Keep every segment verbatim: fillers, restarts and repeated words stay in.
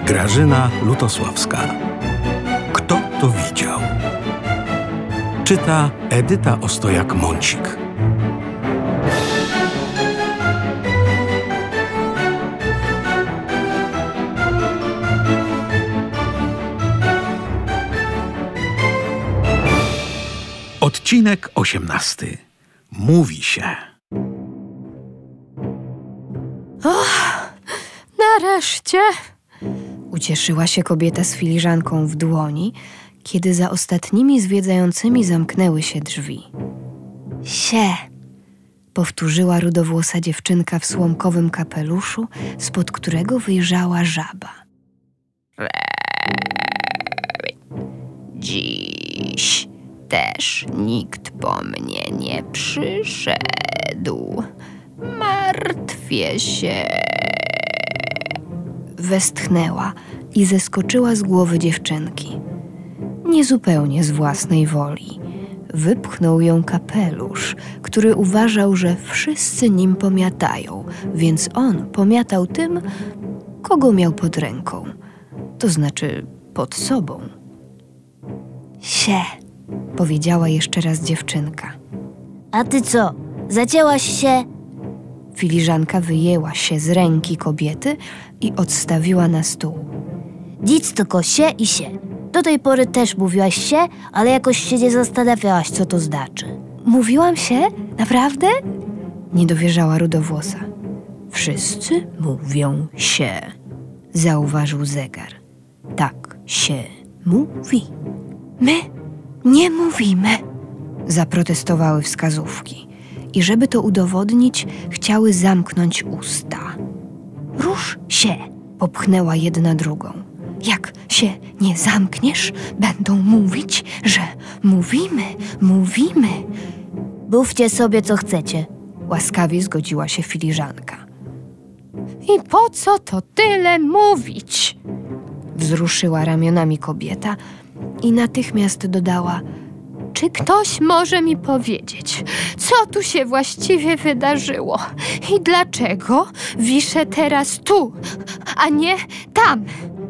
Grażyna Lutosławska. Kto to widział? Czyta Edyta Ostojak-Mącik. Odcinek osiemnasty. Mówi się. Och, nareszcie! Ucieszyła się kobieta z filiżanką w dłoni, kiedy za ostatnimi zwiedzającymi zamknęły się drzwi. Sie! Powtórzyła rudowłosa dziewczynka w słomkowym kapeluszu, spod którego wyjrzała żaba. Dziś też nikt po mnie nie przyszedł. Martwię się. Westchnęła i zeskoczyła z głowy dziewczynki. Niezupełnie z własnej woli. Wypchnął ją kapelusz, który uważał, że wszyscy nim pomiatają, więc on pomiatał tym, kogo miał pod ręką, to znaczy pod sobą. Sie, powiedziała jeszcze raz dziewczynka. A ty co, zacięłaś się? Filiżanka wyjęła się z ręki kobiety i odstawiła na stół. Nic tylko się i się. Do tej pory też mówiłaś się, ale jakoś się nie zastanawiałaś, co to znaczy. Mówiłam się? Naprawdę? Nie dowierzała rudowłosa. Wszyscy mówią się, zauważył zegar. Tak się mówi. My nie mówimy, zaprotestowały wskazówki. I żeby to udowodnić, chciały zamknąć usta. Rusz się, popchnęła jedna drugą. Jak się nie zamkniesz, będą mówić, że mówimy, mówimy. Mówcie sobie, co chcecie. Łaskawie zgodziła się filiżanka. I po co to tyle mówić? Wzruszyła ramionami kobieta i natychmiast dodała: czy ktoś może mi powiedzieć, co tu się właściwie wydarzyło i dlaczego wiszę teraz tu, a nie tam?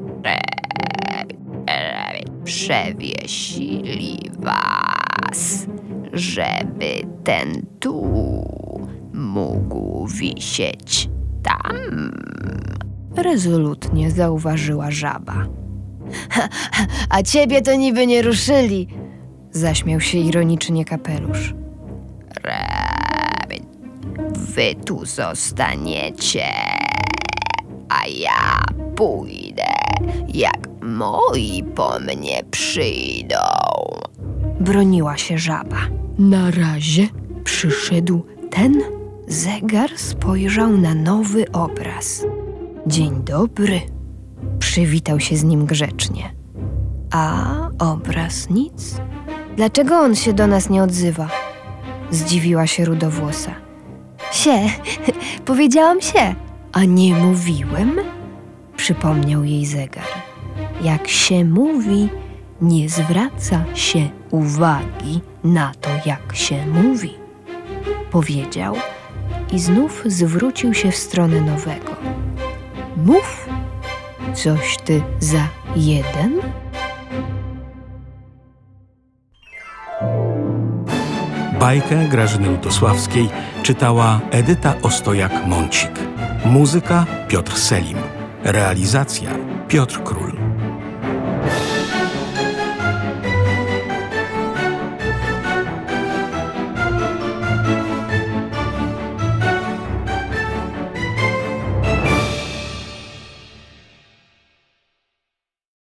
Przewiesili was, żeby ten tu mógł wisieć tam. Rezolutnie zauważyła żaba. A ciebie to niby nie ruszyli. Zaśmiał się ironicznie kapelusz. Wy tu zostaniecie, a ja pójdę, jak moi po mnie przyjdą. Broniła się żaba. Na razie przyszedł ten. Zegar spojrzał na nowy obraz. Dzień dobry. Przywitał się z nim grzecznie. A obraz nic. Dlaczego on się do nas nie odzywa? Zdziwiła się rudowłosa. Sie, powiedziałam się. A nie mówiłem? Przypomniał jej zegar. Jak się mówi, nie zwraca się uwagi na to, jak się mówi. Powiedział i znów zwrócił się w stronę nowego. Mów, coś ty za jeden? Bajkę Grażyny Lutosławskiej czytała Edyta Ostojak-Mącik. Muzyka Piotr Selim. Realizacja Piotr Król.